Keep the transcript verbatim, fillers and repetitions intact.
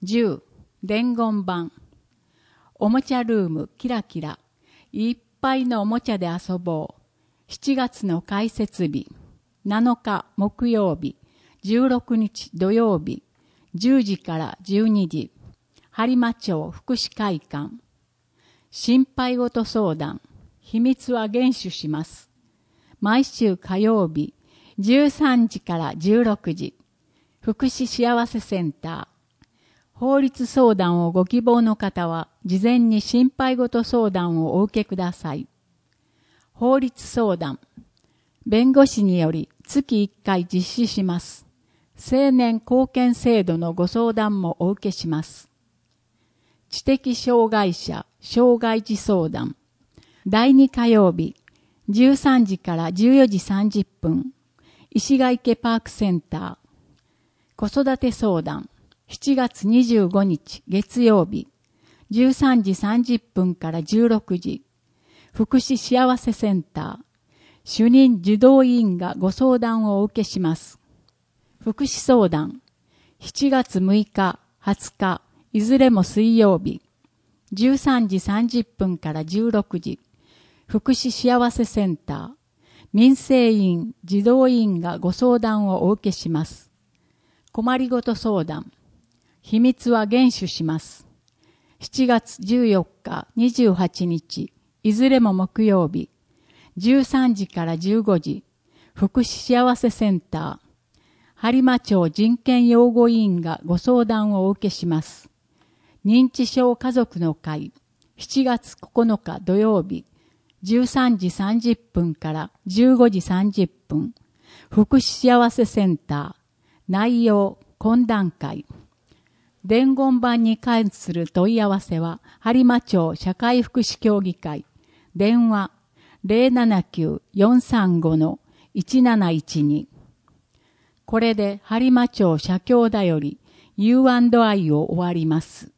じゅう、伝言板。おもちゃルームキラキラ。いっぱいのおもちゃで遊ぼう。しちがつの開設日。なのか木曜日。じゅうろくにち土曜日。じゅうじからじゅうにじ。播磨町福祉会館。心配ごと相談。秘密は厳守します。毎週火曜日。じゅうさんじからじゅうろくじ。福祉幸せセンター。法律相談をご希望の方は、事前に心配ごと相談をお受けください。法律相談。弁護士により月いっかい実施します。青年貢献制度のご相談もお受けします。知的障害者、障害児相談。だいに火曜日、じゅうさんじからじゅうよじさんじゅっぷん、石ヶ池パークセンター。子育て相談。しちがつにじゅうごにち月曜日、じゅうさんじさんじゅっぷんからじゅうろくじ、福祉幸せセンター、主任児童委員がご相談をお受けします。福祉相談、しちがつむいか、はつか、いずれも水曜日、じゅうさんじさんじゅっぷんからじゅうろくじ、福祉幸せセンター、民生委員、児童委員がご相談をお受けします。困りごと相談、秘密は厳守します。しちがつじゅうよっか、にじゅうはちにち、いずれも木曜日、じゅうさんじからじゅうごじ、福祉幸せセンター、播磨町人権擁護委員がご相談をお受けします。認知症家族の会、しちがつここのか土曜日、じゅうさんじさんじゅっぷんからじゅうごじさんじゅっぷん、福祉幸せセンター、内容、懇談会。伝言板に関する問い合わせは、播磨町社会福祉協議会、電話 ゼロななきゅう よんさんご いちなないちに。これで播磨町社協だより ユーアンドアイ を終わります。